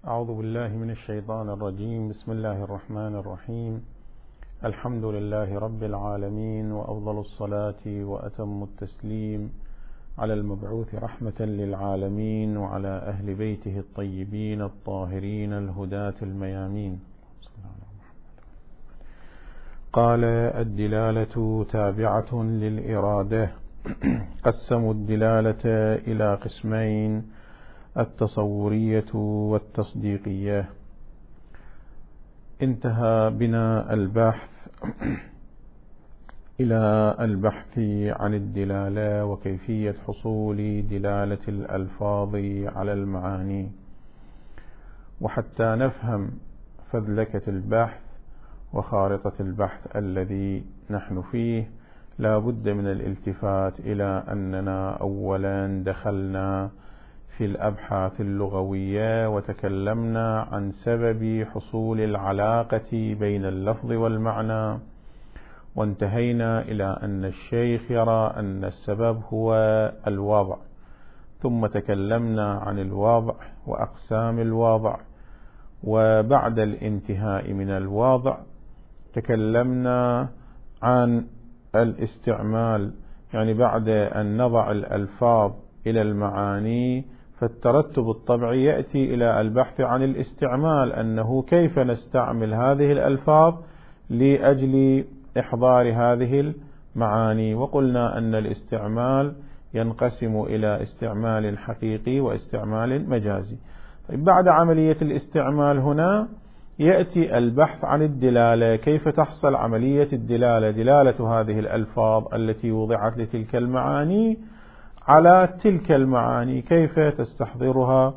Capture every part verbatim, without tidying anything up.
أعوذ بالله من الشيطان الرجيم. بسم الله الرحمن الرحيم. الحمد لله رب العالمين، وأفضل الصلاة وأتم التسليم على المبعوث رحمة للعالمين وعلى أهل بيته الطيبين الطاهرين الهداة الميامين. قال: الدلالة تابعة للإرادة. قسموا الدلالة إلى قسمين: التصورية والتصديقية. انتهى بنا البحث إلى البحث عن الدلالة وكيفية حصول دلالة الألفاظ على المعاني. وحتى نفهم فذلكة البحث وخارطة البحث الذي نحن فيه، لا بد من الالتفات إلى أننا أولا دخلنا في الأبحاث اللغوية وتكلمنا عن سبب حصول العلاقة بين اللفظ والمعنى، وانتهينا إلى أن الشيخ يرى أن السبب هو الوضع، ثم تكلمنا عن الوضع وأقسام الوضع. وبعد الانتهاء من الوضع تكلمنا عن الاستعمال، يعني بعد أن نضع الألفاظ إلى المعاني فالترتب الطبيعي يأتي إلى البحث عن الاستعمال، أنه كيف نستعمل هذه الألفاظ لأجل إحضار هذه المعاني. وقلنا أن الاستعمال ينقسم إلى استعمال حقيقي واستعمال مجازي. طيب، بعد عملية الاستعمال هنا يأتي البحث عن الدلالة، كيف تحصل عملية الدلالة، دلالة هذه الألفاظ التي وضعت لتلك المعاني على تلك المعاني، كيف تستحضرها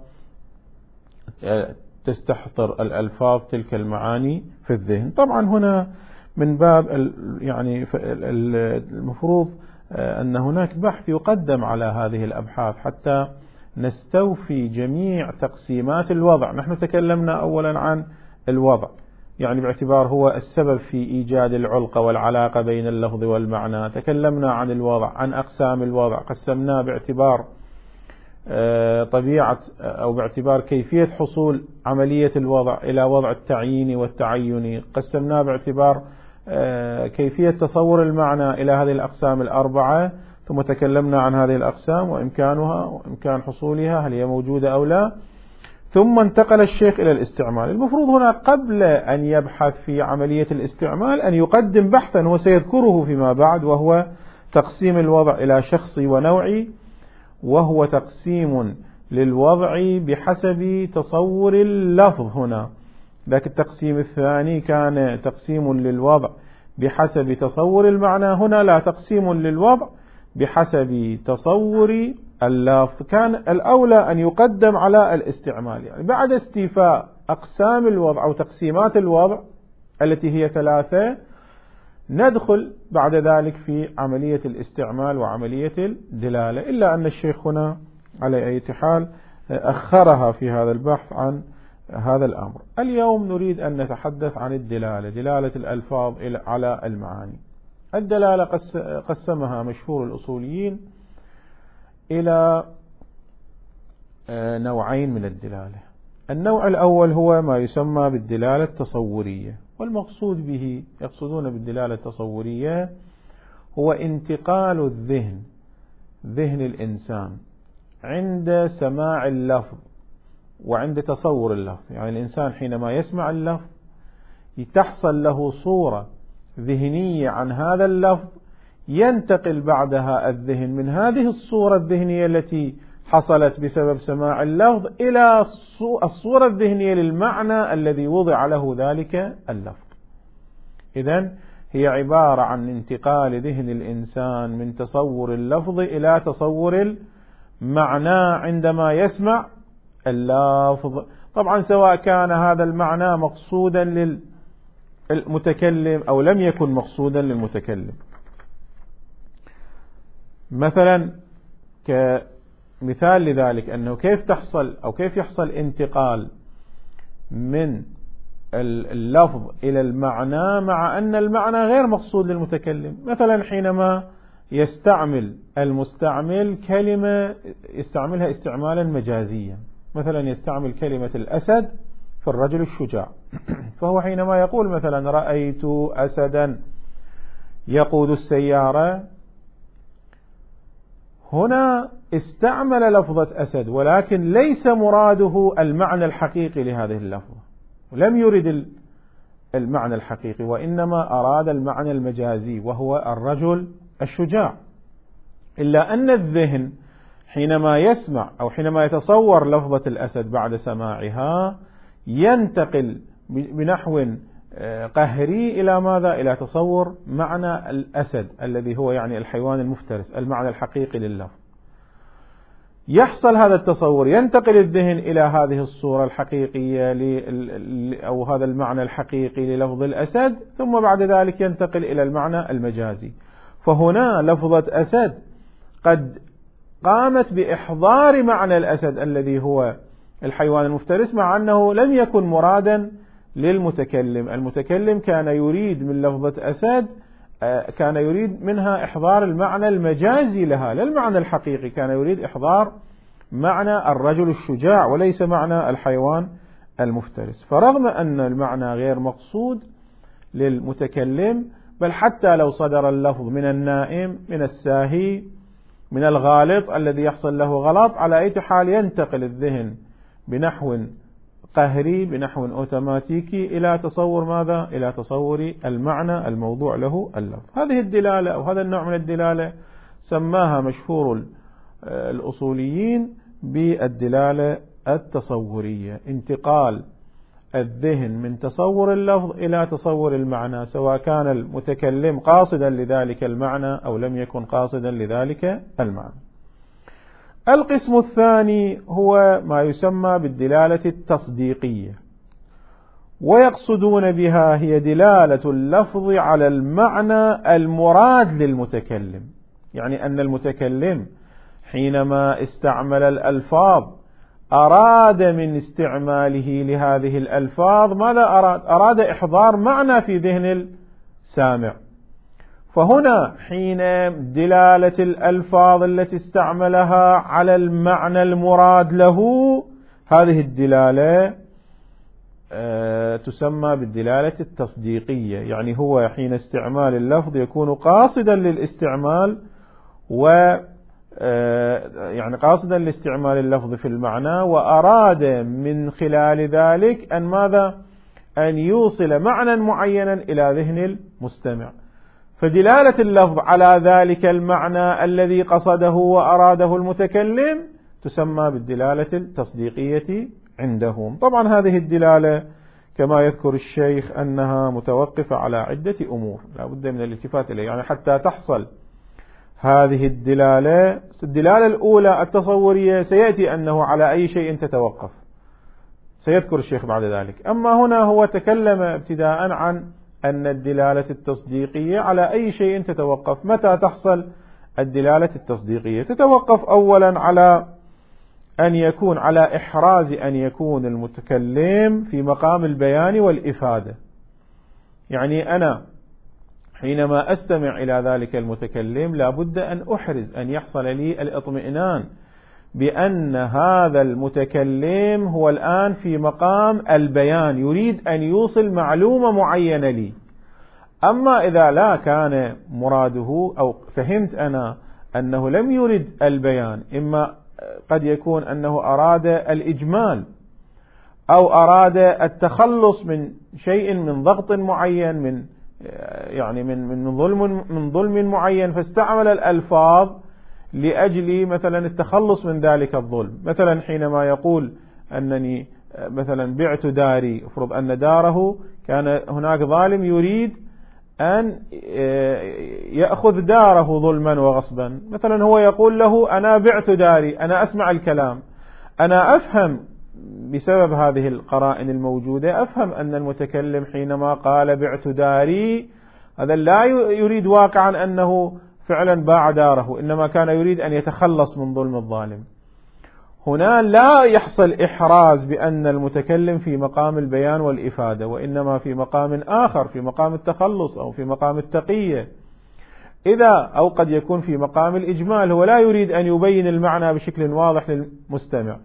تستحضر الألفاظ تلك المعاني في الذهن. طبعا هنا من باب يعني المفروض أن هناك بحث يقدم على هذه الأبحاث حتى نستوفي جميع تقسيمات الوضع. نحن تكلمنا أولا عن الوضع، يعني باعتبار هو السبب في إيجاد العلاقة والعلاقة بين اللفظ والمعنى. تكلمنا عن الوضع، عن أقسام الوضع، قسمناه باعتبار طبيعة أو باعتبار كيفية حصول عملية الوضع إلى وضع التعيين والتعين، قسمناه باعتبار كيفية تصور المعنى إلى هذه الأقسام الأربعة، ثم تكلمنا عن هذه الأقسام وإمكانها وإمكان حصولها، هل هي موجودة أو لا. ثم انتقل الشيخ إلى الاستعمال. المفروض هنا قبل أن يبحث في عملية الاستعمال أن يقدم بحثا وسيذكره فيما بعد، وهو تقسيم الوضع إلى شخصي ونوعي، وهو تقسيم للوضع بحسب تصور اللفظ. هنا ذاك التقسيم الثاني كان تقسيم للوضع بحسب تصور المعنى، هنا لا، تقسيم للوضع بحسب تصور اللفظ. كان الأولى أن يقدم على الاستعمال، يعني بعد استيفاء أقسام الوضع أو تقسيمات الوضع التي هي ثلاثة، ندخل بعد ذلك في عملية الاستعمال وعملية الدلالة، إلا أن الشيخ هنا على أي حال أخرها في هذا البحث عن هذا الأمر. اليوم نريد أن نتحدث عن الدلالة، دلالة الألفاظ على المعاني. الدلالة قسمها مشهور الأصوليين إلى نوعين من الدلالة. النوع الأول هو ما يسمى بالدلالة التصورية، والمقصود به، يقصدون بالدلالة التصورية هو انتقال الذهن، ذهن الإنسان، عند سماع اللفظ وعند تصور اللفظ. يعني الإنسان حينما يسمع اللفظ تحصل له صورة ذهنية عن هذا اللفظ، ينتقل بعدها الذهن من هذه الصورة الذهنية التي حصلت بسبب سماع اللفظ إلى الصورة الذهنية للمعنى الذي وضع له ذلك اللفظ. إذن هي عبارة عن انتقال ذهن الإنسان من تصور اللفظ إلى تصور المعنى عندما يسمع اللفظ. طبعا سواء كان هذا المعنى مقصودا للمتكلم أو لم يكن مقصودا للمتكلم. مثلا كمثال لذلك أنه كيف تحصل أو كيف يحصل انتقال من اللفظ إلى المعنى مع أن المعنى غير مقصود للمتكلم. مثلا حينما يستعمل المستعمل كلمة يستعملها استعمالا مجازيا، مثلا يستعمل كلمة الأسد في الرجل الشجاع، فهو حينما يقول مثلا رأيت أسدا يقود السيارة، هنا استعمل لفظة أسد، ولكن ليس مراده المعنى الحقيقي لهذه اللفظة، ولم يرد المعنى الحقيقي، وإنما أراد المعنى المجازي وهو الرجل الشجاع. إلا أن الذهن حينما يسمع أو حينما يتصور لفظة الأسد بعد سماعها ينتقل بنحو قهري إلى ماذا؟ إلى تصور معنى الأسد الذي هو يعني الحيوان المفترس، المعنى الحقيقي لللفظ. يحصل هذا التصور، ينتقل الذهن إلى هذه الصورة الحقيقية أو هذا المعنى الحقيقي للفظ الأسد، ثم بعد ذلك ينتقل إلى المعنى المجازي. فهنا لفظة أسد قد قامت بإحضار معنى الأسد الذي هو الحيوان المفترس، مع أنه لم يكن مرادا للمتكلم. المتكلم كان يريد من لفظة أسد كان يريد منها إحضار المعنى المجازي لها، لا المعنى الحقيقي، كان يريد إحضار معنى الرجل الشجاع وليس معنى الحيوان المفترس. فرغم أن المعنى غير مقصود للمتكلم، بل حتى لو صدر اللفظ من النائم، من الساهي، من الغالط الذي يحصل له غلط، على أي حال ينتقل الذهن بنحو قهري، بنحو أوتوماتيكي، إلى تصور ماذا؟ إلى تصور المعنى الموضوع له اللفظ. هذه الدلالة أو هذا النوع من الدلالة سماها مشهور الأصوليين بالدلالة التصورية، انتقال الذهن من تصور اللفظ إلى تصور المعنى، سواء كان المتكلم قاصدا لذلك المعنى أو لم يكن قاصدا لذلك المعنى. القسم الثاني هو ما يسمى بالدلالة التصديقية، ويقصدون بها هي دلالة اللفظ على المعنى المراد للمتكلم، يعني أن المتكلم حينما استعمل الألفاظ أراد من استعماله لهذه الألفاظ ماذا أراد؟ أراد إحضار معنى في ذهن السامع. فهنا حين دلالة الألفاظ التي استعملها على المعنى المراد له، هذه الدلالة تسمى بالدلالة التصديقية، يعني هو حين استعمال اللفظ يكون قاصدا للاستعمال و يعني قاصدا لاستعمال اللفظ في المعنى، وأراد من خلال ذلك أن ماذا؟ أن يوصل معنى معينا إلى ذهن المستمع. فدلالة اللفظ على ذلك المعنى الذي قصده وأراده المتكلم تسمى بالدلالة التصديقية عندهم. طبعا هذه الدلالة كما يذكر الشيخ أنها متوقفة على عدة أمور لا بد من الالتفات إليه، يعني حتى تحصل هذه الدلالة. الدلالة الأولى التصورية سيأتي أنه على أي شيء تتوقف، سيذكر الشيخ بعد ذلك. أما هنا هو تكلم ابتداء عن أن الدلالة التصديقية على أي شيء تتوقف. متى تحصل الدلالة التصديقية؟ تتوقف أولا على أن يكون على إحراز أن يكون المتكلم في مقام البيان والإفادة، يعني أنا حينما أستمع إلى ذلك المتكلم لابد أن أحرز أن يحصل لي الاطمئنان بأن هذا المتكلم هو الآن في مقام البيان، يريد أن يوصل معلومة معينة لي. أما إذا لا كان مراده أو فهمت أنا أنه لم يرد البيان، إما قد يكون أنه أراد الإجمال أو أراد التخلص من شيء، من ضغط معين، من يعني من من ظلم من ظلم معين، فاستعمل الألفاظ لأجل مثلا التخلص من ذلك الظلم. مثلا حينما يقول أنني مثلا بعت داري، افرض أن داره كان هناك ظالم يريد أن يأخذ داره ظلما وغصبا، مثلا هو يقول له أنا بعت داري، أنا أسمع الكلام، أنا أفهم بسبب هذه القرائن الموجودة، أفهم أن المتكلم حينما قال بعت داري هذا لا يريد واقعا أنه فعلا باع داره، إنما كان يريد أن يتخلص من ظلم الظالم. هنا لا يحصل إحراز بأن المتكلم في مقام البيان والإفادة، وإنما في مقام آخر، في مقام التخلص أو في مقام التقية. إذا أو قد يكون في مقام الإجمال، هو لا يريد أن يبين المعنى بشكل واضح للمستمع.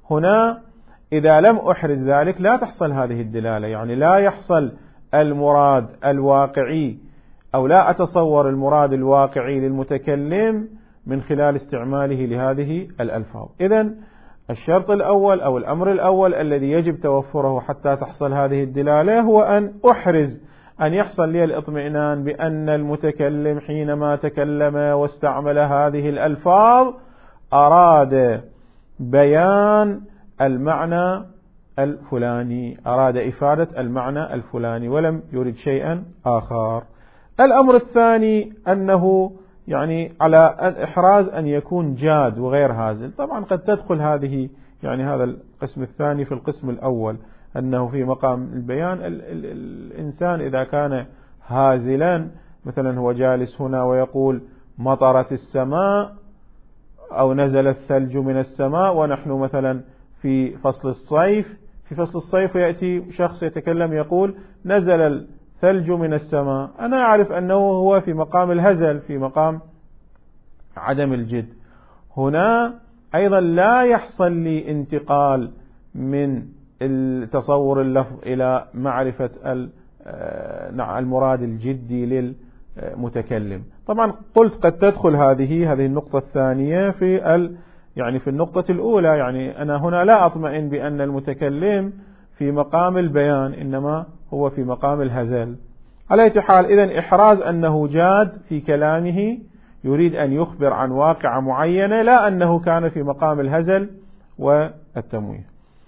هنا إذا لم أحرز ذلك لا تحصل هذه الدلالة، يعني لا يحصل المراد الواقعي أو لا أتصور المراد الواقعي للمتكلم من خلال استعماله لهذه الألفاظ. إذن الشرط الأول أو الأمر الأول الذي يجب توفره حتى تحصل هذه الدلالة هو أن أحرز، أن يحصل لي الاطمئنان بأن المتكلم حينما تكلم واستعمل هذه الألفاظ أراد بيان المعنى الفلاني، أراد إفادة المعنى الفلاني ولم يرد شيئا آخر. الأمر الثاني أنه يعني على الإحراز أن يكون جاد وغير هازل. طبعا قد تدخل هذه يعني هذا القسم الثاني في القسم الأول، أنه في مقام البيان ال ال الإنسان إذا كان هازلا، مثلا هو جالس هنا ويقول مطرت السماء أو نزل الثلج من السماء ونحن مثلا في فصل الصيف، في فصل الصيف يأتي شخص يتكلم يقول نزل الثلج من السماء، أنا أعرف أنه هو في مقام الهزل، في مقام عدم الجد. هنا أيضا لا يحصل لي انتقال من التصور اللفظ إلى معرفة المراد الجدي للمتكلم. طبعا قلت قد تدخل هذه هذه النقطة الثانية في ال يعني في النقطة الأولى، يعني أنا هنا لا أطمئن بأن المتكلم في مقام البيان، إنما هو في مقام الهزل. على أي حال إذن إحراز أنه جاد في كلامه، يريد أن يخبر عن واقعة معينة، لا أنه كان في مقام الهزل والتمويه.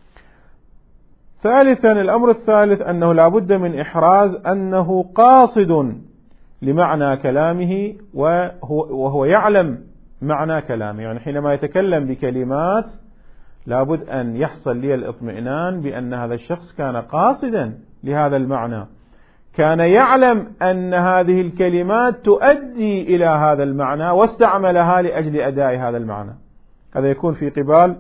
ثالثا الأمر الثالث أنه لا بد من إحراز أنه قاصد لمعنى كلامه وهو, وهو يعلم معنى كلامه، يعني حينما يتكلم بكلمات لابد أن يحصل لي الاطمئنان بأن هذا الشخص كان قاصدا لهذا المعنى، كان يعلم أن هذه الكلمات تؤدي إلى هذا المعنى واستعملها لأجل أداء هذا المعنى. هذا يكون في قبال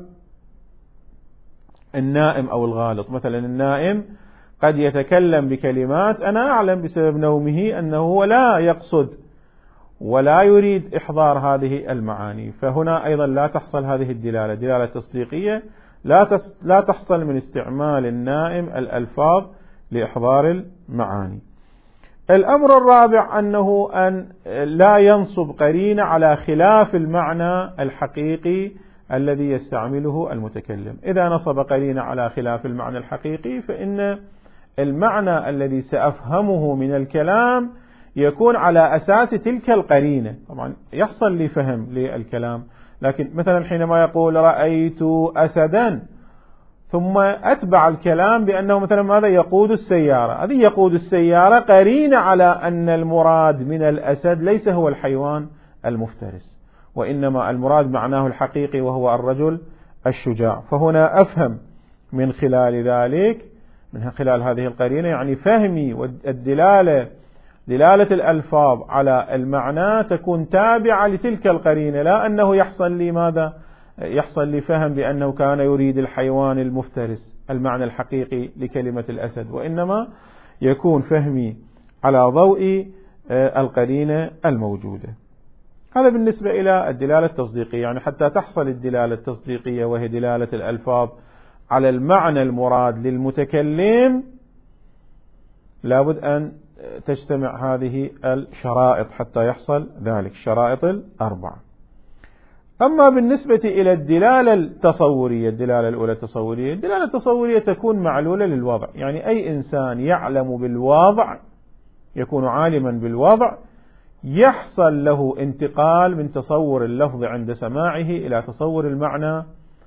النائم أو الغالط. مثلا النائم قد يتكلم بكلمات أنا أعلم بسبب نومه أنه لا يقصد ولا يريد إحضار هذه المعاني، فهنا أيضا لا تحصل هذه الدلالة، دلالة تصديقية لا لا تحصل من استعمال النائم الألفاظ لإحضار المعاني. الأمر الرابع أنه أن لا ينصب قرينة على خلاف المعنى الحقيقي الذي يستعمله المتكلم. إذا نصب قرينة على خلاف المعنى الحقيقي فإن المعنى الذي سأفهمه من الكلام يكون على أساس تلك القرينة. طبعا يحصل لي فهم للكلام، لكن مثلا حينما يقول رأيت أسدا ثم أتبع الكلام بأنه مثلا ماذا يقود السيارة، هذه يقود السيارة قرينة على أن المراد من الأسد ليس هو الحيوان المفترس، وإنما المراد معناه الحقيقي وهو الرجل الشجاع. فهنا أفهم من خلال ذلك، من خلال هذه القرينة، يعني فهمي والدلالة دلالة الألفاظ على المعنى تكون تابعة لتلك القرينة، لا أنه يحصل لي ماذا يحصل لي فهم بأنه كان يريد الحيوان المفترس المعنى الحقيقي لكلمة الأسد، وإنما يكون فهمي على ضوء القرينة الموجودة. هذا بالنسبة إلى الدلالة التصديقية، يعني حتى تحصل الدلالة التصديقية وهي دلالة الألفاظ على المعنى المراد للمتكلم لابد أن تجتمع هذه الشرائط حتى يحصل ذلك، الشرائط الأربعة. أما بالنسبة إلى الدلالة التصورية، الدلالة الأولى التصورية، الدلالة التصورية تكون معلولة للوضع، يعني أي إنسان يعلم بالوضع يكون عالما بالوضع يحصل له انتقال من تصور اللفظ عند سماعه إلى تصور المعنى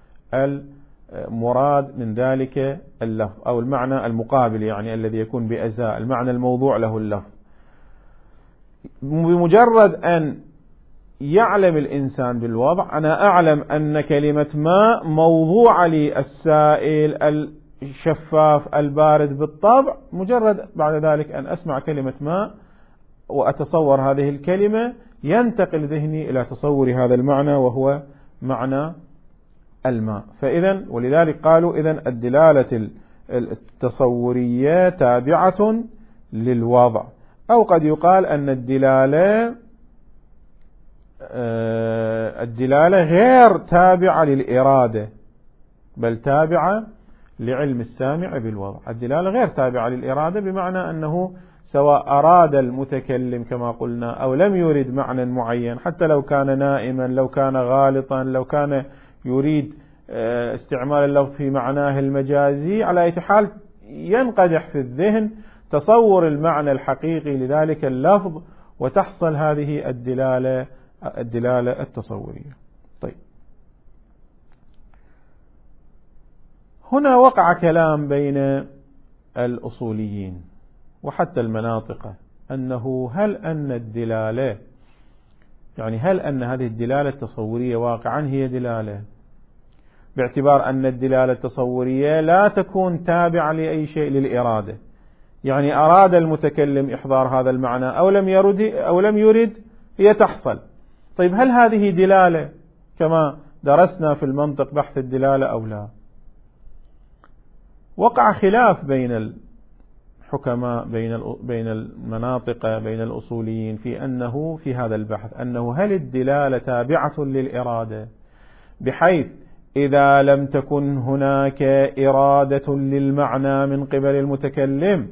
المراد من ذلك اللفظ أو المعنى المقابل، يعني الذي يكون بأزاء المعنى الموضوع له اللفظ. بمجرد أن يعلم الإنسان بالوضع، أنا أعلم أن كلمة ماء موضوع لي السائل الشفاف البارد بالطبع، مجرد بعد ذلك أن أسمع كلمة ماء وأتصور هذه الكلمة ينتقل ذهني إلى تصور هذا المعنى وهو معنى الماء. فإذا ولذلك قالوا إذن الدلالة التصورية تابعة للوضع، أو قد يقال أن الدلالة الدلالة غير تابعة للإرادة، بل تابعة لعلم السامع بالوضع. الدلالة غير تابعة للإرادة، بمعنى أنه سواء أراد المتكلم كما قلنا أو لم يرد معنى معين، حتى لو كان نائما، لو كان غالطا، لو كان يريد استعمال اللفظ في معناه المجازي، على أي حال ينقدح في الذهن تصور المعنى الحقيقي لذلك اللفظ، وتحصل هذه الدلالة الدلالة التصورية. طيب، هنا وقع كلام بين الأصوليين وحتى المناطق أنه هل أن الدلالة يعني هل أن هذه الدلالة التصورية واقعا هي دلالة، باعتبار أن الدلالة التصورية لا تكون تابعة لأي شيء للإرادة، يعني أراد المتكلم إحضار هذا المعنى أو لم يرد أو لم يرد هي تحصل. طيب، هل هذه دلالة كما درسنا في المنطق بحث الدلالة أو لا؟ وقع خلاف بين الحكماء، بين بين المناطق، بين الأصوليين في أنه في هذا البحث أنه هل الدلالة تابعة للإرادة، بحيث إذا لم تكن هناك إرادة للمعنى من قبل المتكلم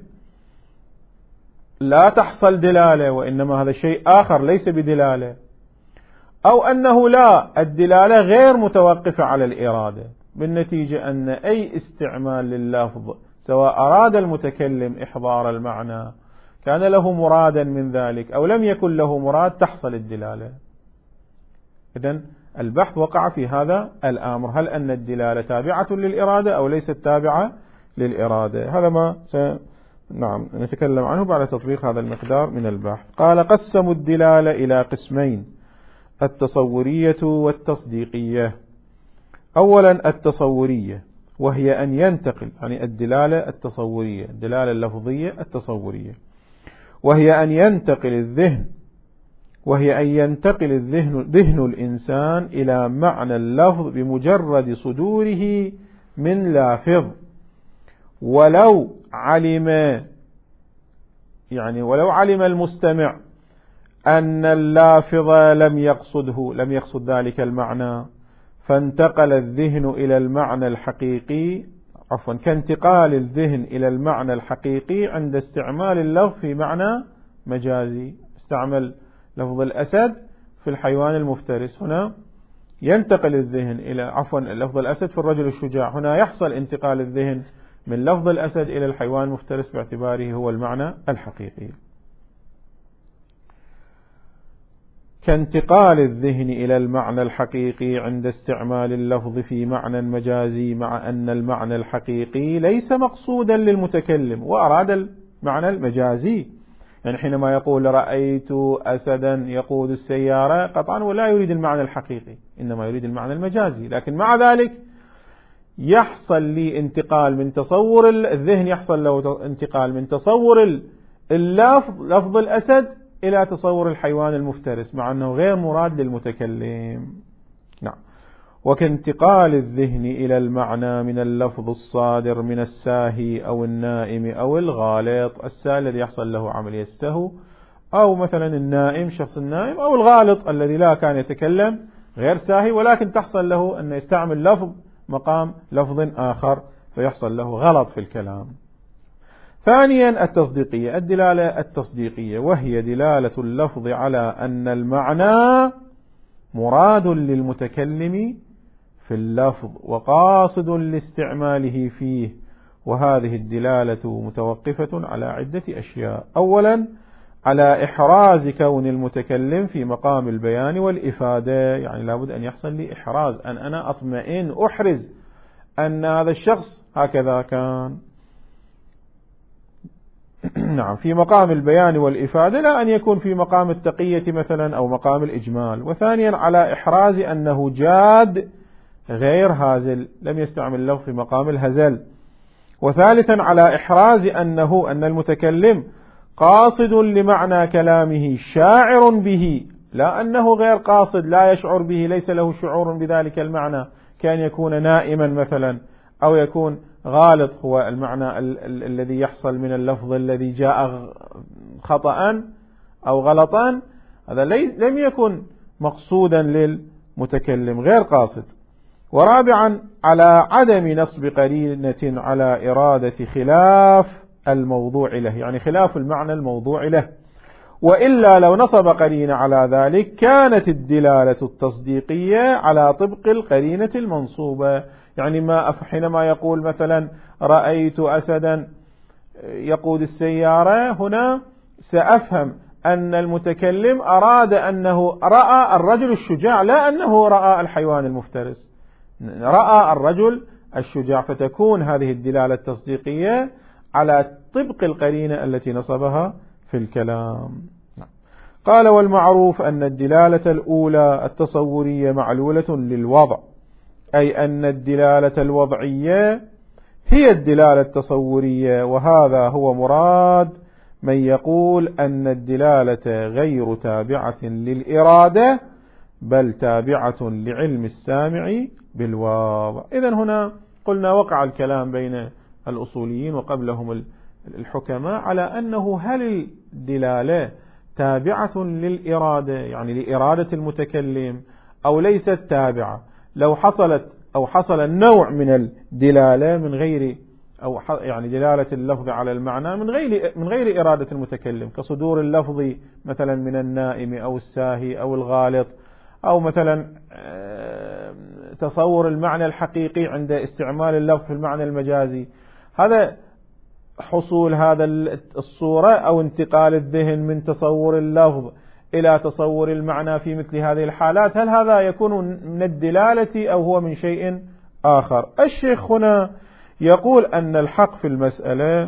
لا تحصل دلالة، وإنما هذا شيء آخر ليس بدلالة، أو أنه لا، الدلالة غير متوقفة على الإرادة، بالنتيجة أن أي استعمال لللفظ سواء أراد المتكلم إحضار المعنى كان له مرادا من ذلك أو لم يكن له مراد تحصل الدلالة. إذن البحث وقع في هذا الأمر، هل أن الدلالة تابعة للإرادة أو ليست تابعة للإرادة؟ هذا ما س... نعم نتكلم عنه بعد تطبيق هذا المقدار من البحث. قال: قسموا الدلالة إلى قسمين: التصورية والتصديقية. أولا التصورية، وهي أن ينتقل يعني الدلالة التصورية، الدلالة اللفظية التصورية، وهي أن ينتقل الذهن وهي أن ينتقل الذهن ذهن الإنسان إلى معنى اللفظ بمجرد صدوره من لافظ، ولو علم يعني ولو علم المستمع أن اللافظ لم يقصده لم يقصد ذلك المعنى، فانتقل الذهن إلى المعنى الحقيقي عفوا كانتقال الذهن إلى المعنى الحقيقي عند استعمال اللفظ في معنى مجازي. استعمل لفظ الأسد في الحيوان المفترس، هنا ينتقل الذهن إلى عفوا لفظ الأسد في الرجل الشجاع، هنا يحصل انتقال الذهن من لفظ الأسد إلى الحيوان المفترس باعتباره هو المعنى الحقيقي. كانتقال الذهن إلى المعنى الحقيقي عند استعمال اللفظ في معنى مجازي، مع أن المعنى الحقيقي ليس مقصودا للمتكلم وأراد المعنى المجازي. يعني حينما يقول رأيت أسدا يقود السيارة، قطعا ولا يريد المعنى الحقيقي، إنما يريد المعنى المجازي، لكن مع ذلك يحصل لي انتقال من تصور الذهن يحصل له انتقال من تصور اللفظ لفظ الأسد إلى تصور الحيوان المفترس، مع أنه غير مراد للمتكلم. نعم. وكانتقال الذهن إلى المعنى من اللفظ الصادر من الساهي أو النائم أو الغالط. الساهي الذي يحصل له عملية السهو، أو مثلا النائم شخص النائم، أو الغالط الذي لا كان يتكلم غير ساهي ولكن تحصل له أن يستعمل لفظ مقام لفظ آخر فيحصل له غلط في الكلام. ثانيا التصديقية، الدلالة التصديقية، وهي دلالة اللفظ على أن المعنى مراد للمتكلم في اللفظ وقاصد لاستعماله فيه. وهذه الدلالة متوقفة على عدة أشياء. أولا على إحراز كون المتكلم في مقام البيان والإفادة، يعني لابد أن يحصل لي إحراز، أن أنا أطمئن أحرز أن هذا الشخص هكذا كان. نعم، في مقام البيان والإفادة، لا أن يكون في مقام التقية مثلا أو مقام الإجمال. وثانيا على إحراز أنه جاد غير هازل، لم يستعمل اللفظ في مقام الهزل. وثالثا على إحراز أنه أن المتكلم قاصد لمعنى كلامه شاعر به، لا أنه غير قاصد لا يشعر به، ليس له شعور بذلك المعنى، كان يكون نائما مثلا أو يكون غالط، هو المعنى ال- ال- الذي يحصل من اللفظ الذي جاء خطأ أو غلطا، هذا لم يكن مقصودا للمتكلم، غير قاصد. ورابعا على عدم نصب قرينة على إرادة خلاف الموضوع له، يعني خلاف المعنى الموضوع له، وإلا لو نصب قرينة على ذلك كانت الدلالة التصديقية على طبق القرينة المنصوبة. يعني ما حينما يقول مثلا رأيت أسدا يقود السيارة، هنا سأفهم أن المتكلم أراد أنه رأى الرجل الشجاع، لا أنه رأى الحيوان المفترس، رأى الرجل الشجاع، فتكون هذه الدلالة التصديقية على طبق القرينة التي نصبها في الكلام. قال والمعروف أن الدلالة الأولى التصورية معلولة للوضع، أي أن الدلالة الوضعية هي الدلالة التصورية، وهذا هو مراد من يقول أن الدلالة غير تابعة للإرادة بل تابعة لعلم السامع بالواضع. إذن هنا قلنا وقع الكلام بين الأصوليين وقبلهم الحكماء على أنه هل الدلالة تابعة للإرادة يعني لإرادة المتكلم أو ليست تابعة. لو حصلت أو حصل النوع من الدلالة من غير أو يعني دلالة اللفظ على المعنى من غير من غير إرادة المتكلم، كصدور اللفظ مثلا من النائم أو الساهي أو الغالط، أو مثلا تصور المعنى الحقيقي عند استعمال اللفظ في المعنى المجازي، هذا حصول هذا الصورة أو انتقال الذهن من تصور اللفظ إلى تصور المعنى في مثل هذه الحالات، هل هذا يكون من الدلالة أو هو من شيء آخر؟ الشيخ هنا يقول أن الحق في المسألة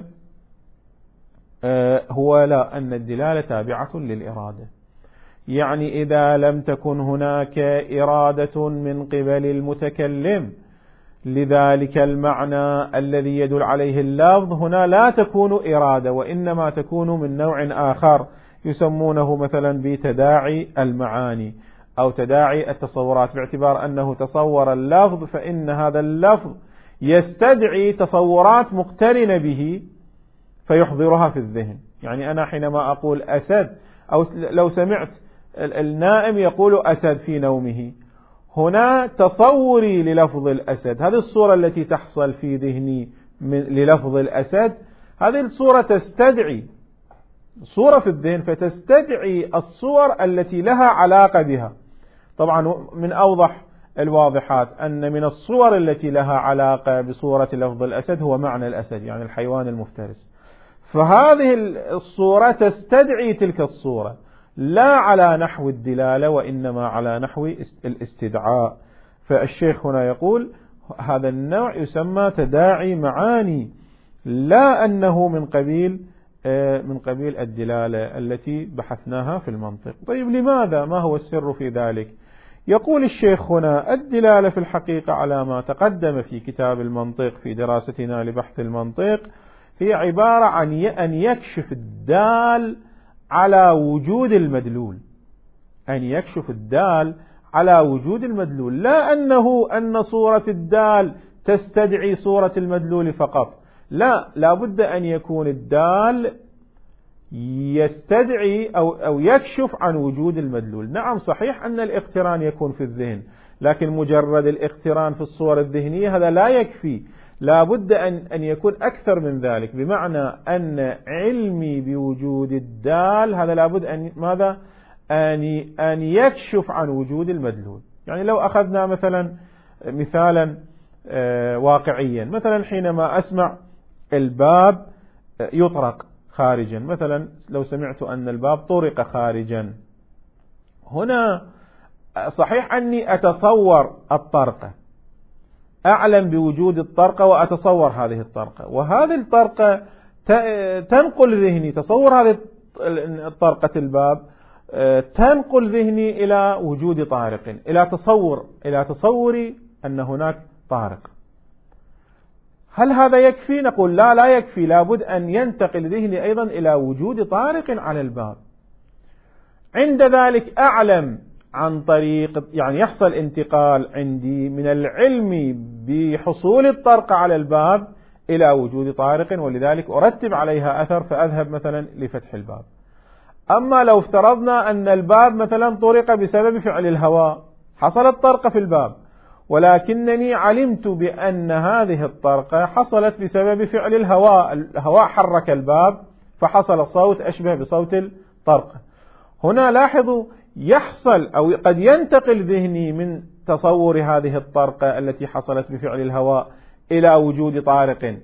هو لا، أن الدلالة تابعة للإرادة. يعني إذا لم تكن هناك إرادة من قبل المتكلم لذلك المعنى الذي يدل عليه اللفظ، هنا لا تكون إرادة، وإنما تكون من نوع آخر يسمونه مثلا بتداعي المعاني أو تداعي التصورات، باعتبار أنه تصور اللفظ فإن هذا اللفظ يستدعي تصورات مقترنة به فيحضرها في الذهن. يعني أنا حينما أقول أسد، أو لو سمعت النائم يقول أسد في نومه، هنا تصوري للفظ الأسد، هذه الصورة التي تحصل في ذهني للفظ الأسد، هذه الصورة تستدعي صورة في الذهن، فتستدعي الصور التي لها علاقة بها. طبعا من أوضح الواضحات أن من الصور التي لها علاقة بصورة لفظ الأسد هو معنى الأسد، يعني الحيوان المفترس، فهذه الصورة تستدعي تلك الصورة لا على نحو الدلالة وإنما على نحو الاستدعاء. فالشيخ هنا يقول هذا النوع يسمى تداعي معاني، لا أنه من قبيل من قبيل الدلالة التي بحثناها في المنطق. طيب لماذا؟ ما هو السر في ذلك؟ يقول الشيخ هنا الدلالة في الحقيقة على ما تقدم في كتاب المنطق في دراستنا لبحث المنطق هي عبارة عن أن يكشف الدال على وجود المدلول، أن يكشف الدال على وجود المدلول، لا أنه أن صورة الدال تستدعي صورة المدلول فقط، لا، لابد أن يكون الدال يستدعي أو, أو يكشف عن وجود المدلول. نعم صحيح أن الاقتران يكون في الذهن، لكن مجرد الاقتران في الصور الذهنية هذا لا يكفي، لابد أن, أن يكون أكثر من ذلك، بمعنى أن علمي بوجود الدال هذا لابد أن ماذا؟ أن, أن يكشف عن وجود المدلول. يعني لو أخذنا مثلا مثالا واقعيا، مثلا حينما أسمع الباب يطرق خارجا، مثلا لو سمعت أن الباب طرق خارجا، هنا صحيح أني أتصور الطرقة، أعلم بوجود الطرقة وأتصور هذه الطرقة، وهذه الطرقة تنقل ذهني، تصور هذه الطرقة الباب تنقل ذهني إلى وجود طارق، إلى تصور إلى تصوري أن هناك طارق. هل هذا يكفي؟ نقول لا، لا يكفي، لابد أن ينتقل ذهني أيضا إلى وجود طارق على الباب. عند ذلك أعلم عن طريق، يعني يحصل انتقال عندي من العلم بحصول الطرق على الباب إلى وجود طارق، ولذلك أرتب عليها أثر فأذهب مثلا لفتح الباب. أما لو افترضنا أن الباب مثلا طرق بسبب فعل الهواء، حصلت طرقة في الباب، ولكنني علمت بأن هذه الطرقة حصلت بسبب فعل الهواء، الهواء حرك الباب فحصل صوت أشبه بصوت الطرقة. هنا لاحظوا يحصل أو قد ينتقل ذهني من تصور هذه الطرقة التي حصلت بفعل الهواء إلى وجود طارق،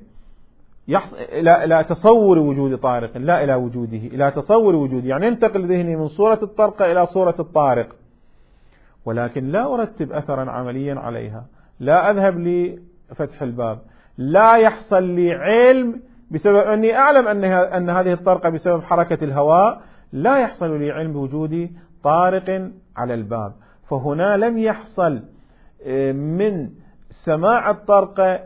لا, لا تصور وجود طارق، لا إلى وجوده، إلى تصور وجوده، يعني ينتقل ذهني من صورة الطرقة إلى صورة الطارق، ولكن لا أرتب أثرا عمليا عليها، لا أذهب لفتح الباب، لا يحصل لي علم بسبب أني أعلم أن أن هذه الطرقة بسبب حركة الهواء، لا يحصل لي علم بوجود طارق على الباب. فهنا لم يحصل من سماع الطرقة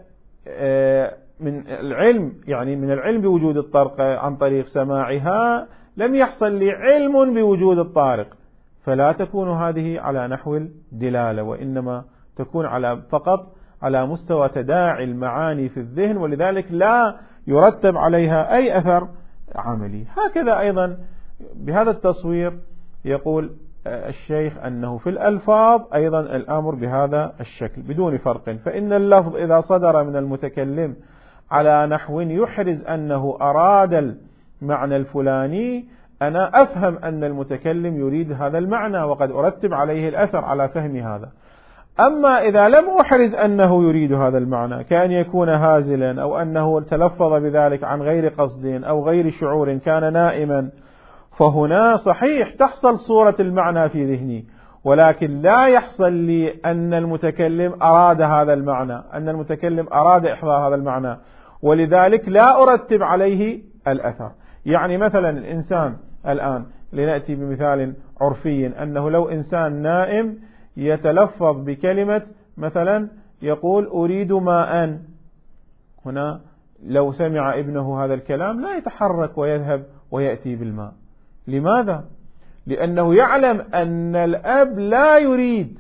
من العلم، يعني من العلم بوجود الطرقة عن طريق سماعها، لم يحصل لي علم بوجود الطارق، فلا تكون هذه على نحو الدلالة، وإنما تكون على فقط على مستوى تداعي المعاني في الذهن، ولذلك لا يرتب عليها أي أثر عملي. هكذا أيضا بهذا التصوير يقول الشيخ أنه في الألفاظ أيضا الأمر بهذا الشكل بدون فرق، فإن اللفظ إذا صدر من المتكلم على نحو يحرز أنه أراد المعنى الفلاني، أنا أفهم أن المتكلم يريد هذا المعنى وقد أرتب عليه الأثر على فهم هذا. أما إذا لم أحرز أنه يريد هذا المعنى، كأن يكون هازلا أو أنه تلفظ بذلك عن غير قصد أو غير شعور، كان نائما، فهنا صحيح تحصل صورة المعنى في ذهني، ولكن لا يحصل لي أن المتكلم أراد هذا المعنى، أن المتكلم أراد إحضار هذا المعنى، ولذلك لا أرتب عليه الأثر. يعني مثلا الإنسان الآن لنأتي بمثال عرفي، أنه لو إنسان نائم يتلفظ بكلمة مثلا يقول أريد ماء، هنا لو سمع ابنه هذا الكلام لا يتحرك ويذهب ويأتي بالماء. لماذا؟ لأنه يعلم أن الأب لا يريد،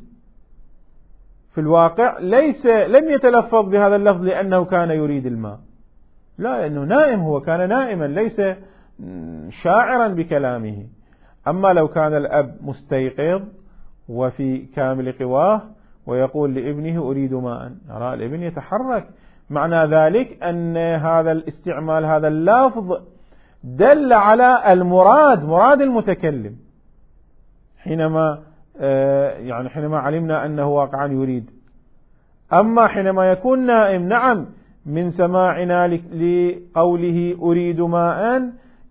في الواقع ليس لم يتلفظ بهذا اللفظ لأنه كان يريد الماء، لا، لأنه نائم، هو كان نائما ليس شاعرا بكلامه. أما لو كان الأب مستيقظ وفي كامل قواه ويقول لابنه أريد ماء، يرى الابن يتحرك، معنى ذلك أن هذا الاستعمال هذا اللفظ دل على المراد، مراد المتكلم، حينما يعني حينما علمنا أنه واقعا يريد. أما حينما يكون نائم، نعم، من سماعنا لقوله أريد ماء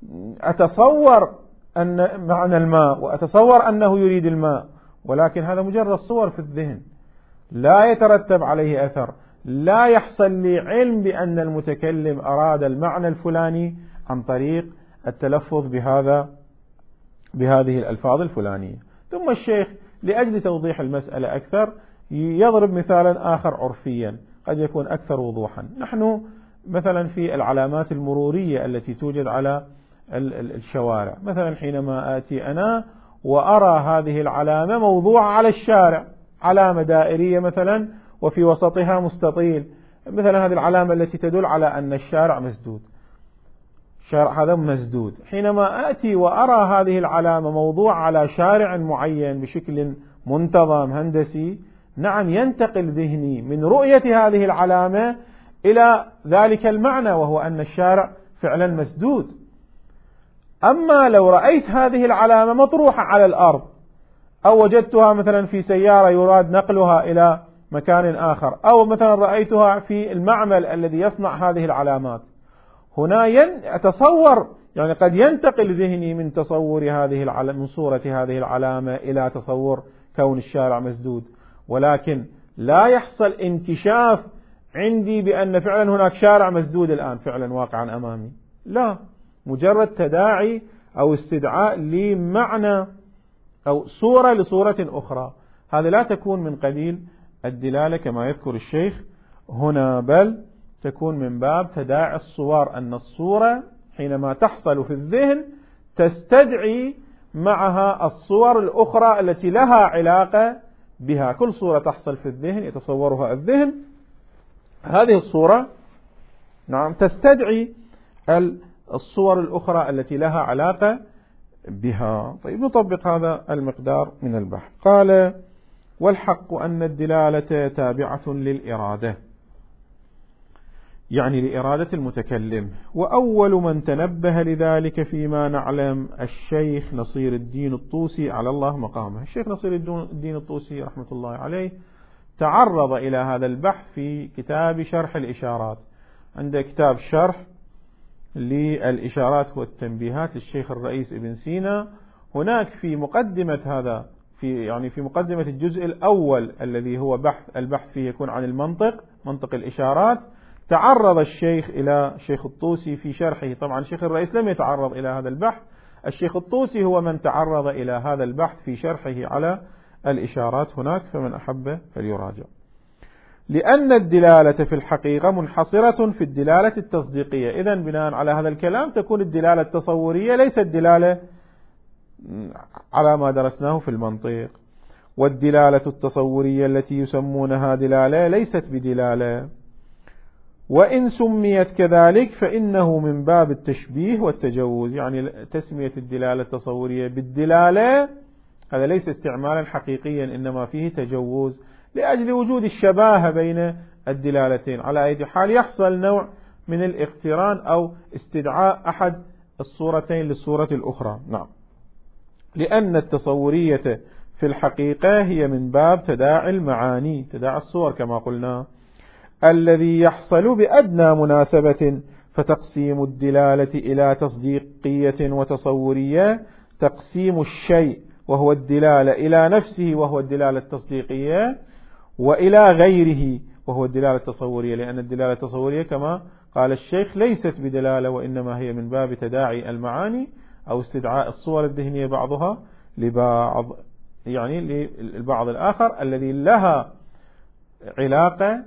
أتصور أن معنى الماء وأتصور أنه يريد الماء، ولكن هذا مجرد صور في الذهن، لا يترتب عليه أثر، لا يحصل لي علم بأن المتكلم أراد المعنى الفلاني عن طريق التلفظ بهذا بهذه الألفاظ الفلانية. ثم الشيخ لأجل توضيح المسألة أكثر يضرب مثالا آخر عرفيا قد يكون أكثر وضوحا. نحن مثلا في العلامات المرورية التي توجد على الشوارع، مثلا حينما آتي أنا وأرى هذه العلامة موضوعة على الشارع، علامة دائرية مثلا وفي وسطها مستطيل، مثلا هذه العلامة التي تدل على أن الشارع مسدود، الشارع هذا مسدود، حينما آتي وأرى هذه العلامة موضوعة على شارع معين بشكل منتظم هندسي، نعم ينتقل ذهني من رؤية هذه العلامة إلى ذلك المعنى، وهو أن الشارع فعلا مسدود. أما لو رأيت هذه العلامة مطروحة على الأرض أو وجدتها مثلا في سيارة يراد نقلها إلى مكان آخر، أو مثلا رأيتها في المعمل الذي يصنع هذه العلامات، هنا أتصور، يعني قد ينتقل ذهني من تصور هذه العلامة، من صورة هذه العلامة إلى تصور كون الشارع مسدود، ولكن لا يحصل انكشاف عندي بأن فعلا هناك شارع مسدود الآن فعلا واقعا أمامي، لا، مجرد تداعي أو استدعاء لمعنى أو صورة لصورة أخرى. هذا لا تكون من قبيل الدلالة كما يذكر الشيخ هنا، بل تكون من باب تداعي الصور، أن الصورة حينما تحصل في الذهن تستدعي معها الصور الأخرى التي لها علاقة بها. كل صورة تحصل في الذهن يتصورها الذهن، هذه الصورة نعم تستدعي الصور الأخرى التي لها علاقة بها. طيب نطبق هذا المقدار من البحث. قال والحق أن الدلالة تابعة للإرادة، يعني لإرادة المتكلم. وأول من تنبه لذلك فيما نعلم الشيخ نصير الدين الطوسي على الله مقامه. الشيخ نصير الدين الطوسي رحمة الله عليه تعرض إلى هذا البحث في كتاب شرح الإشارات. عنده كتاب شرح للإشارات والتنبيهات للشيخ الرئيس ابن سينا. هناك في مقدمة هذا في يعني في مقدمة الجزء الأول الذي هو بحث البحث فيه يكون عن المنطق، منطق الإشارات، تعرض الشيخ إلى الشيخ الطوسي في شرحه. طبعا الشيخ الرئيس لم يتعرض إلى هذا البحث، الشيخ الطوسي هو من تعرض إلى هذا البحث في شرحه على الإشارات هناك، فمن أحب فليراجع. لأن الدلالة في الحقيقة منحصرة في الدلالة التصديقية. إذن بناء على هذا الكلام تكون الدلالة التصورية ليست دلالة على ما درسناه في المنطق، والدلالة التصورية التي يسمونها دلالة ليست بدلالة، وإن سميت كذلك فإنه من باب التشبيه والتجوز. يعني تسمية الدلالة التصورية بالدلالة هذا ليس استعمالا حقيقيا، إنما فيه تجوز لأجل وجود الشباهة بين الدلالتين. على أي حال يحصل نوع من الاقتران أو استدعاء أحد الصورتين للصورة الأخرى. نعم. لأن التصورية في الحقيقة هي من باب تداعي المعاني، تداعي الصور كما قلنا، الذي يحصل بأدنى مناسبة. فتقسيم الدلالة إلى تصديقية وتصورية تقسيم الشيء وهو الدلالة إلى نفسه وهو الدلالة التصديقية، وإلى غيره وهو الدلالة التصورية. لأن الدلالة التصورية كما قال الشيخ ليست بدلالة، وإنما هي من باب تداعي المعاني أو استدعاء الصور الذهنية بعضها لبعض، يعني للبعض الآخر الذي لها علاقة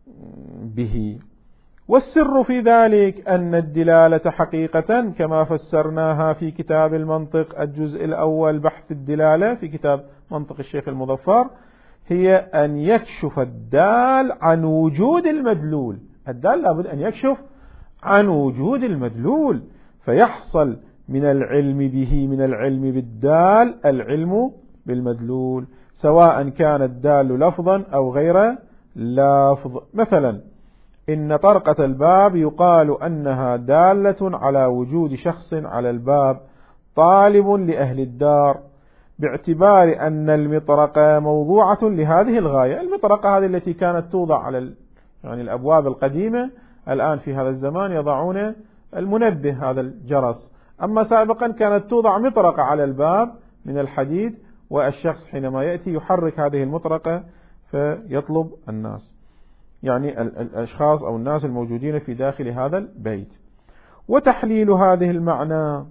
به. والسر في ذلك أن الدلالة حقيقة كما فسرناها في كتاب المنطق الجزء الأول بحث الدلالة في كتاب منطق الشيخ المظفر هي أن يكشف الدال عن وجود المدلول. الدال لابد أن يكشف عن وجود المدلول، فيحصل من العلم به من العلم بالدال العلم بالمدلول، سواء كان الدال لفظا أو غير لفظ. مثلا إن طرقة الباب يقال أنها دالة على وجود شخص على الباب طالب لأهل الدار، باعتبار أن المطرقة موضوعة لهذه الغاية. المطرقة هذه التي كانت توضع على يعني الأبواب القديمة، الآن في هذا الزمان يضعون المنبه هذا الجرس، أما سابقا كانت توضع مطرقة على الباب من الحديد، والشخص حينما يأتي يحرك هذه المطرقة فيطلب الناس، يعني الأشخاص أو الناس الموجودين في داخل هذا البيت. وتحليل هذه المعنى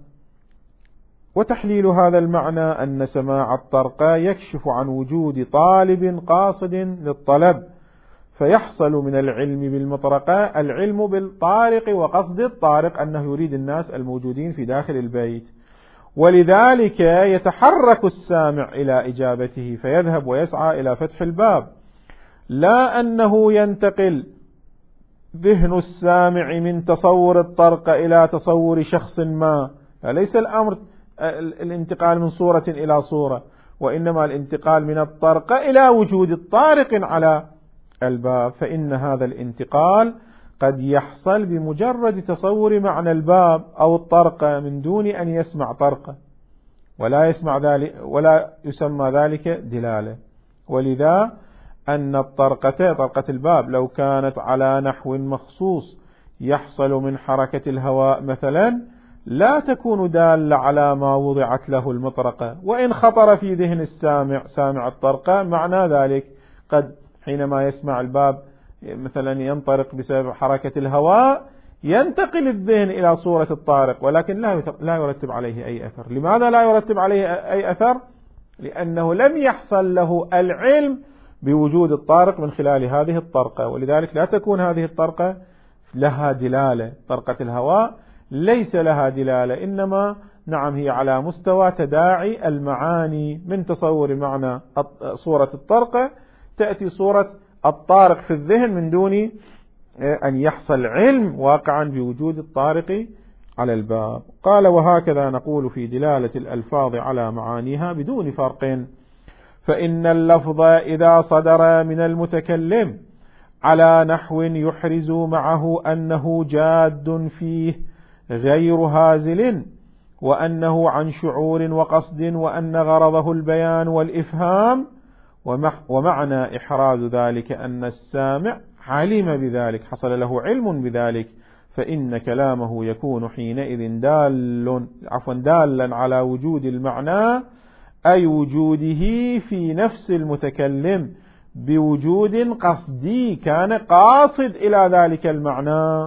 وتحليل هذا المعنى أن سماع الطرقة يكشف عن وجود طالب قاصد للطلب، فيحصل من العلم بالمطرقة العلم بالطارق وقصد الطارق أنه يريد الناس الموجودين في داخل البيت، ولذلك يتحرك السامع إلى إجابته فيذهب ويسعى إلى فتح الباب، لا أنه ينتقل ذهن السامع من تصور الطرقة إلى تصور شخص ما. ليس الأمر الانتقال من صورة إلى صورة، وإنما الانتقال من الطرقة إلى وجود الطارق على الباب، فإن هذا الانتقال قد يحصل بمجرد تصور معنى الباب أو الطرقة من دون أن يسمع طرقة، ولا يسمع ذلك ولا يسمى ذلك دلالة. ولذا أن الطرقة طرقة الباب لو كانت على نحو مخصوص يحصل من حركة الهواء مثلا لا تكون دالة على ما وضعت له المطرقة، وإن خطر في ذهن السامع سامع الطرقة معنى ذلك قد حينما يسمع الباب مثلا ينطرق بسبب حركة الهواء ينتقل الذهن إلى صورة الطارق، ولكن لا لا يرتب عليه أي أثر. لماذا لا يرتب عليه أي أثر؟ لأنه لم يحصل له العلم بوجود الطارق من خلال هذه الطرقة، ولذلك لا تكون هذه الطرقة لها دلالة. طرقة الهواء ليس لها دلالة، إنما نعم هي على مستوى تداعي المعاني، من تصور معنى صورة الطرقة تأتي صورة الطارق في الذهن من دون أن يحصل علم واقعا بوجود الطارق على الباب. قال: وهكذا نقول في دلالة الألفاظ على معانيها بدون فرق، فإن اللفظ إذا صدر من المتكلم على نحو يحرز معه أنه جاد فيه غير هازل، وأنه عن شعور وقصد، وأن غرضه البيان والإفهام، ومعنى إحراز ذلك أن السامع علم بذلك، حصل له علم بذلك، فإن كلامه يكون حينئذ دال عفوا دالا على وجود المعنى، أي وجوده في نفس المتكلم بوجود قصدي كان قاصد إلى ذلك المعنى،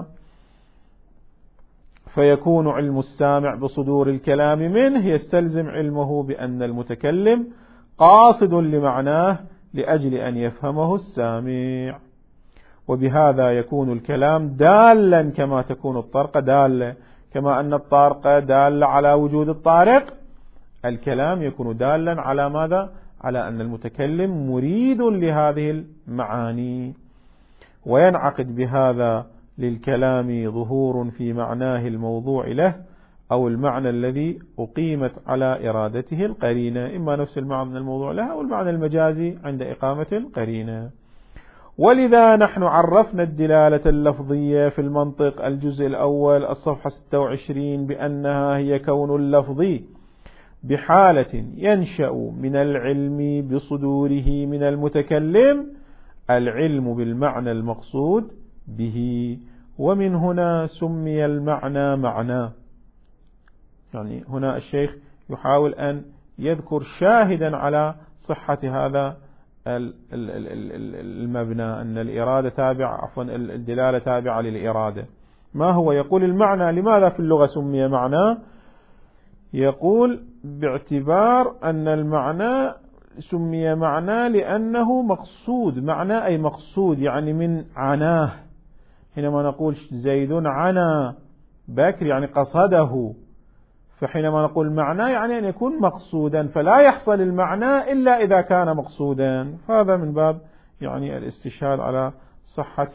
فيكون علم السامع بصدور الكلام منه يستلزم علمه بأن المتكلم قاصد لمعناه لأجل أن يفهمه السامع، وبهذا يكون الكلام دالا كما تكون الطرقة دالة، كما أن الطارقة دالة على وجود الطارق، الكلام يكون دالا على ماذا؟ على أن المتكلم مريد لهذه المعاني، وينعقد بهذا للكلام ظهور في معناه الموضوع له أو المعنى الذي أقيمت على إرادته القرينة، إما نفس المعنى الموضوع له أو المعنى المجازي عند إقامة القرينة. ولذا نحن عرفنا الدلالة اللفظية في المنطق الجزء الأول الصفحة ستة وعشرين بأنها هي كون اللفظ بحالة ينشأ من العلم بصدوره من المتكلم العلم بالمعنى المقصود به، ومن هنا سمي المعنى معنى. يعني هنا الشيخ يحاول أن يذكر شاهدا على صحة هذا المبنى، أن الإرادة تابعة عفوا الدلالة تابعة للإرادة. ما هو؟ يقول المعنى لماذا في اللغة سمي معنى؟ يقول باعتبار أن المعنى سمي معنى لأنه مقصود، معنى أي مقصود يعني من عناه، حينما نقول زيد عنا بكر يعني قصده، فحينما نقول معنى يعني أن يكون مقصودا، فلا يحصل المعنى إلا إذا كان مقصودا، هذا من باب يعني الاستشهاد على صحة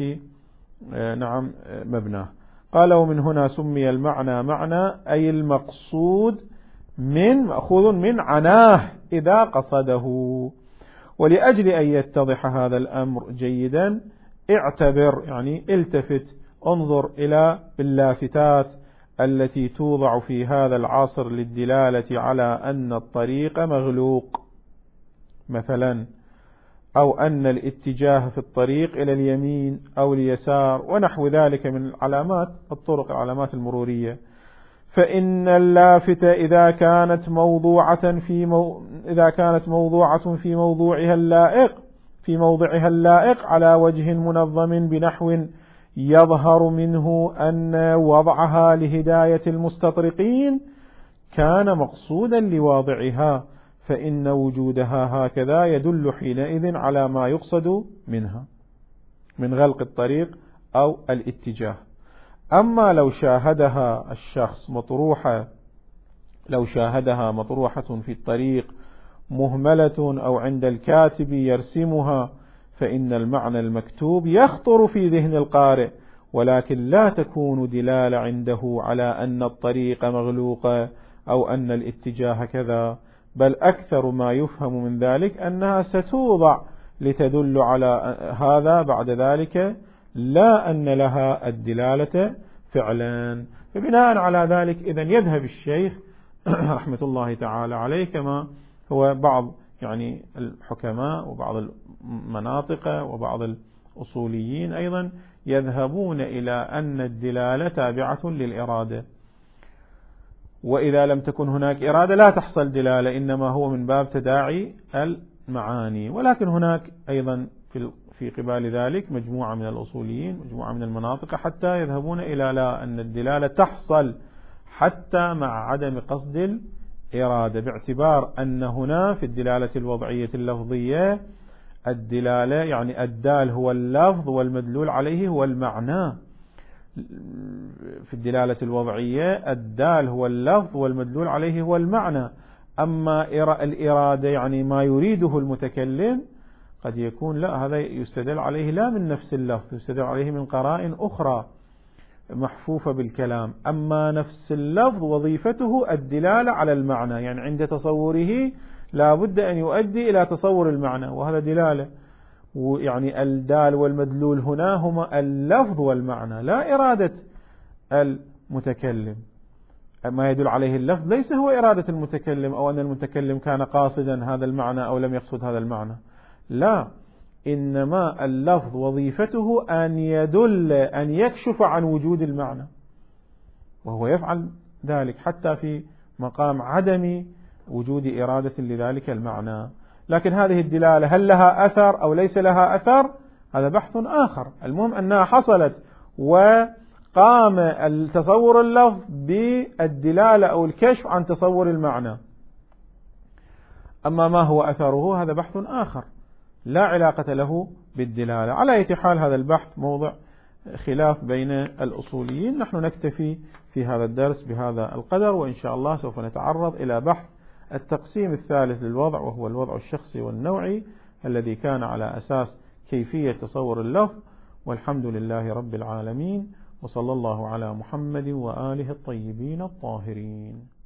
نعم مبناه. قال ومن هنا سمي المعنى معنى أي المقصود من مأخوذ من عناه إذا قصده. ولأجل أن يتضح هذا الأمر جيدا اعتبر يعني التفت انظر إلى اللافتات التي توضع في هذا العصر للدلالة على أن الطريق مغلوق مثلا، أو أن الاتجاه في الطريق إلى اليمين أو اليسار ونحو ذلك من العلامات الطرق العلامات المرورية. فإن اللافتة إذا كانت موضوعة في مو... إذا كانت موضوعة في موضوعها اللائق في موضعها اللائق على وجه منظم بنحو يظهر منه أن وضعها لهداية المستطرقين كان مقصودا لواضعها، فإن وجودها هكذا يدل حينئذ على ما يقصد منها من غلق الطريق أو الاتجاه. أما لو شاهدها الشخص مطروحة لو شاهدها مطروحة في الطريق مهملة أو عند الكاتب يرسمها، فإن المعنى المكتوب يخطر في ذهن القارئ، ولكن لا تكون دلالة عنده على أن الطريق مغلوقة أو أن الاتجاه كذا، بل أكثر ما يفهم من ذلك أنها ستوضع لتدل على هذا بعد ذلك، لا أن لها الدلالة فعلا. فبناء على ذلك إذن يذهب الشيخ رحمة الله تعالى عليه كما هو بعض يعني الحكماء وبعض المناطق وبعض الأصوليين أيضا يذهبون إلى أن الدلالة تابعة للإرادة، وإذا لم تكن هناك إرادة لا تحصل دلالة، إنما هو من باب تداعي المعاني. ولكن هناك أيضا في في قبال ذلك مجموعة من الأصوليين مجموعة من المناطق حتى يذهبون إلى لا أن الدلالة تحصل حتى مع عدم قصد الإرادة، باعتبار أن هنا في الدلالة الوضعية اللفظية الدلالة يعني الدال هو اللفظ والمدلول عليه هو المعنى. في الدلالة الوضعية الدال هو اللفظ والمدلول عليه هو المعنى، أما الإرادة يعني ما يريده المتكلم قد يكون لا هذا يستدل عليه لا من نفس اللفظ، يستدل عليه من قرائن أخرى محفوفة بالكلام. أما نفس اللفظ وظيفته الدلالة على المعنى، يعني عند تصوره لا بد أن يؤدي إلى تصور المعنى، وهذا دلالة. ويعني الدال والمدلول هنا هما اللفظ والمعنى لا إرادة المتكلم. ما يدل عليه اللفظ ليس هو إرادة المتكلم أو أن المتكلم كان قاصدا هذا المعنى أو لم يقصد هذا المعنى، لا، إنما اللفظ وظيفته أن يدل أن يكشف عن وجود المعنى، وهو يفعل ذلك حتى في مقام عدم وجود إرادة لذلك المعنى. لكن هذه الدلالة هل لها أثر أو ليس لها أثر هذا بحث آخر. المهم أنها حصلت وقام التصور اللفظ بالدلالة أو الكشف عن تصور المعنى. أما ما هو أثره هذا بحث آخر لا علاقة له بالدلالة. على أي حال هذا البحث موضع خلاف بين الأصوليين. نحن نكتفي في هذا الدرس بهذا القدر، وإن شاء الله سوف نتعرض إلى بحث التقسيم الثالث للوضع، وهو الوضع الشخصي والنوعي الذي كان على أساس كيفية تصور اللفظ. والحمد لله رب العالمين، وصلى الله على محمد وآله الطيبين الطاهرين.